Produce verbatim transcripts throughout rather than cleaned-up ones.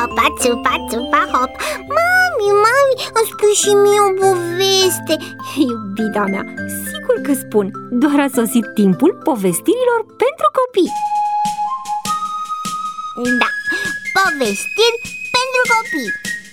țupa, țupa, țupa, hop. Mami, mami, îmi spui și mie o poveste. Iubita mea, sigur că spun. Doar a sosit timpul povestirilor pentru copii. Da, povestiri pentru copii.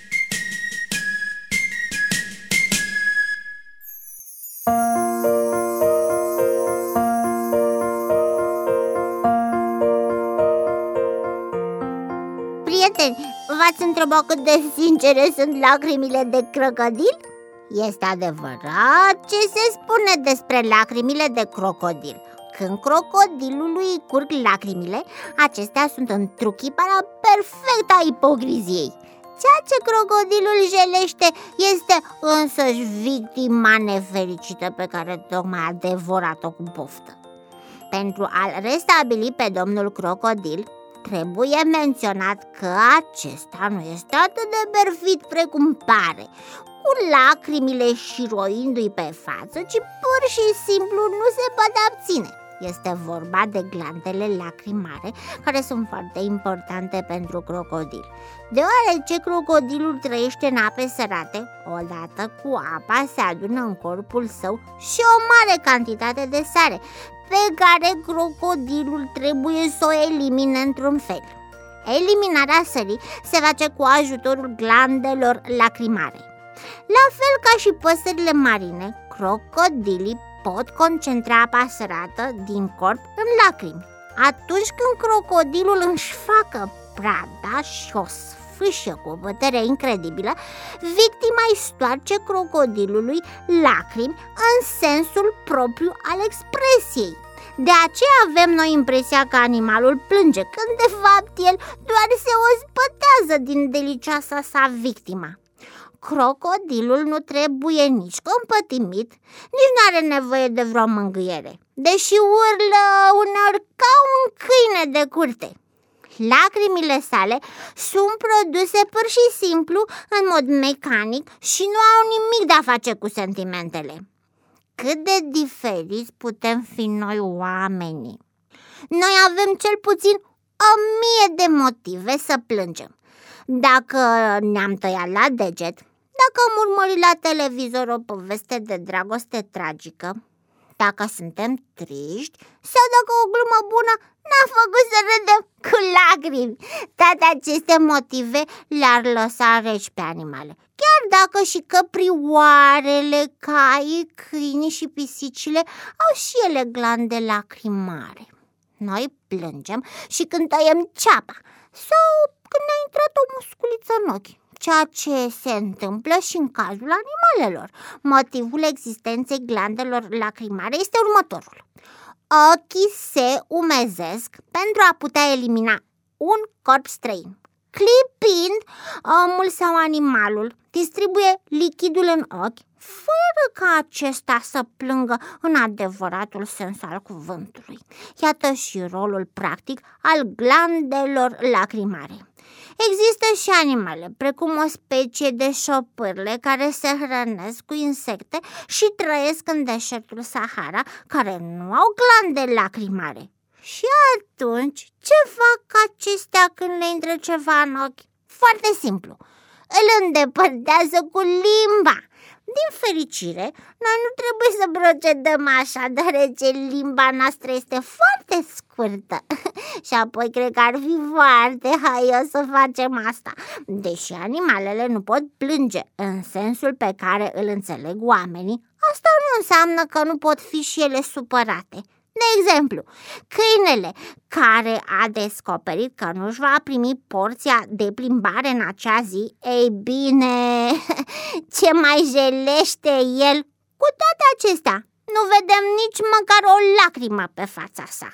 Prieteni, v-ați întrebat cât de sincere sunt lacrimile de crocodil? Este adevărat ce se spune despre lacrimile de crocodil. Când crocodilului îi curg lacrimile, acestea sunt întruchiparea perfectă a ipocriziei. Ceea ce crocodilul jelește este însăși victima nefericită pe care tocmai a devorat-o cu poftă. Pentru a-l restabili pe domnul crocodil, trebuie menționat că acesta nu este atât de perfid precum pare, cu lacrimile șiroindu-i pe față, ci pur și simplu nu se poate abține. Este vorba de glandele lacrimare, care sunt foarte importante pentru crocodil. Deoarece crocodilul trăiește în ape sărate, odată cu apa se adună în corpul său și o mare cantitate de sare, pe care crocodilul trebuie să o elimine într-un fel. Eliminarea sării se face cu ajutorul glandelor lacrimare. La fel ca și păsările marine, crocodilii pot concentra apa sărată din corp în lacrimi. Atunci când crocodilul își facă prada și o sfâșie cu o putere incredibilă, victima îi stoarce crocodilului lacrimi în sensul propriu al expresiei. De aceea avem noi impresia că animalul plânge, când de fapt el doar se ospătează din delicioasa sa victima. Crocodilul nu trebuie nici compătimit, nici nu are nevoie de vreo mângâiere, deși urlă uneori ca un câine de curte. Lacrimile sale sunt produse pur și simplu în mod mecanic și nu au nimic de a face cu sentimentele. Cât de diferiți putem fi noi oamenii! Noi avem cel puțin o mie de motive să plângem. Dacă ne-am tăiat la deget, dacă am urmărit la televizor o poveste de dragoste tragică, dacă suntem triști sau dacă o glumă bună ne-a făcut să râdem cu lacrimi. Toate aceste motive le-ar lăsa reci pe animale, chiar dacă și căprioarele, caii, câinii și pisicile au și ele glande lacrimare. Noi plângem și când tăiem ceapa sau când ne-a intrat o musculiță în ochi, ceea ce se întâmplă și în cazul animalelor. Motivul existenței glandelor lacrimare este următorul. Ochii se umezesc pentru a putea elimina un corp străin. Clipind, omul sau animalul distribuie lichidul în ochi, fără ca acesta să plângă în adevăratul sens al cuvântului. Iată și rolul practic al glandelor lacrimare. Există și animale, precum o specie de șopârle care se hrănesc cu insecte și trăiesc în deșertul Sahara, care nu au glande lacrimare. Și atunci, ce fac acestea când le intră ceva în ochi? Foarte simplu, îl îndepărtează cu limba. Din fericire, noi nu trebuie să procedăm așa, deoarece limba noastră este foarte scurtă. Și apoi cred că ar fi foarte haios să facem asta. Deși animalele nu pot plânge în sensul pe care îl înțeleg oamenii, asta nu înseamnă că nu pot fi și ele supărate. De exemplu, câinele care a descoperit că nu-și va primi porția de plimbare în acea zi, ei bine, ce mai jelește el? Cu toate acestea, nu vedem nici măcar o lacrimă pe fața sa.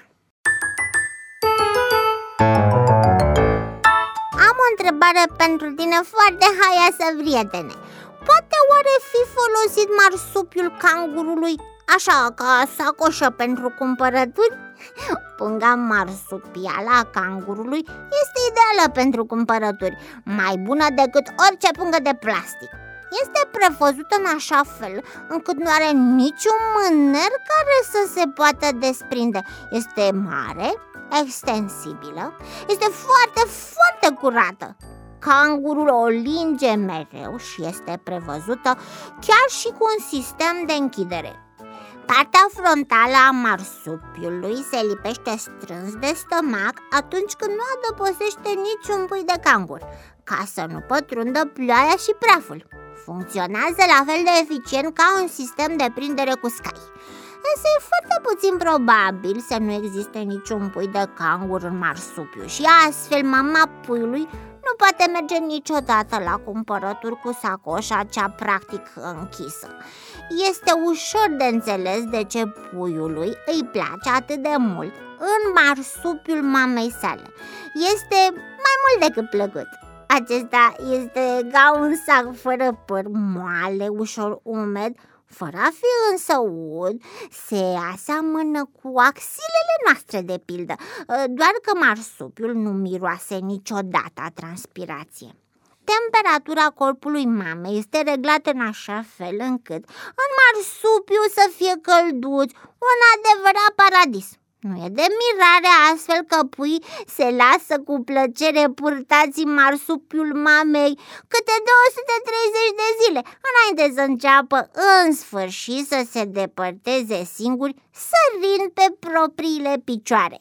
Am o întrebare pentru tine foarte haioasă, prietene. Poate oare fi folosit marsupiul cangurului așa, ca sacoșă pentru cumpărături? Punga marsupială a cangurului este ideală pentru cumpărături, mai bună decât orice pungă de plastic. Este prevăzută în așa fel încât nu are niciun mâner care să se poată desprinde. Este mare, extensibilă, este foarte, foarte curată. cangurul o linge mereu și este prevăzută chiar și cu un sistem de închidere. Partea frontală a marsupiului se lipește strâns de stomac atunci când nu adăpostește niciun pui de cangur, ca să nu pătrundă ploaia și praful. Funcționează la fel de eficient ca un sistem de prindere cu scai. Însă e foarte puțin probabil să nu existe niciun pui de cangur în marsupiu și astfel mama puiului nu poate merge niciodată la cumpărături cu sacoșa cea practic închisă. Este ușor de înțeles de ce puiului îi place atât de mult în marsupiul mamei sale. Este mai mult decât plăcut. Acesta este ca un sac fără păr, moale, ușor umed, fără a fi însă ud. Se aseamănă cu axilele noastre, de pildă, doar că marsupiul nu miroase niciodată a transpirație. Temperatura corpului mamei este reglată în așa fel încât în marsupiu să fie călduț, un adevărat paradis. Nu e de mirare astfel că puii se lasă cu plăcere purtați în marsupiul mamei câte două sute treizeci de zile, înainte să înceapă în sfârșit să se depărteze singuri, sărind pe propriile picioare.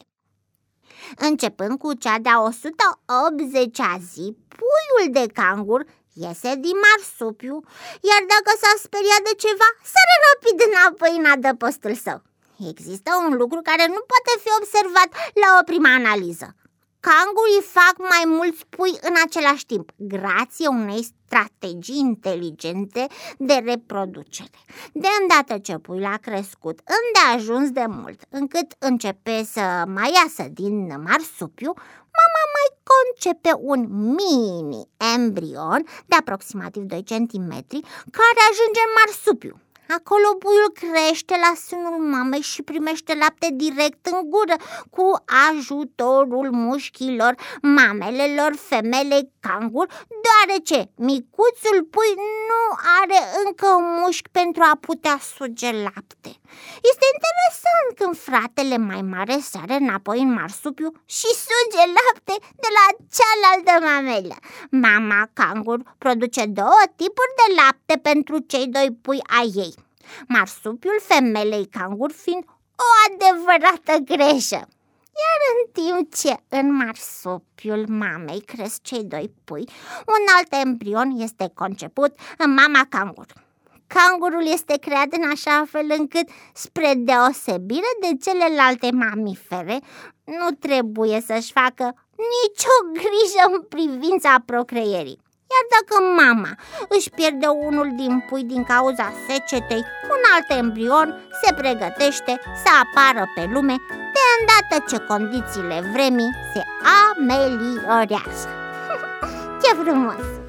Începând cu cea de-a o sută optzecea zi, puiul de cangur iese din marsupiu, iar dacă s-a speriat de ceva, sare rapid înapoi în adăpostul său. Există un lucru care nu poate fi observat la o primă analiză. Cangurii fac mai mulți pui în același timp, grație unei strategii inteligente de reproducere. De îndată ce puiul a crescut îndeajuns de mult, încât începe să mai iasă din marsupiu, mama mai concepe un mini embrion de aproximativ doi centimetri care ajunge în marsupiu. Acolo puiul crește la sânul mamei și primește lapte direct în gură cu ajutorul mușchilor mamelelor femelei cangur, deoarece micuțul pui nu are încă un mușchi pentru a putea suge lapte. Este interesant când fratele mai mare sare înapoi în marsupiu și suge lapte de la cealaltă mamelă. Mama cangur produce două tipuri de lapte pentru cei doi pui ai ei, marsupiul femelei cangur fiind o adevărată greșă. Iar în timp ce în marsupiul mamei cresc cei doi pui, un alt embrion este conceput în mama cangur. Cangurul este creat în așa fel încât, spre deosebire de celelalte mamifere, nu trebuie să-și facă nicio grijă în privința procreierii. Iar dacă mama își pierde unul din pui din cauza secetei, un alt embrion se pregătește să apară pe lume de îndată ce condițiile vremii se ameliorează. Ce frumos!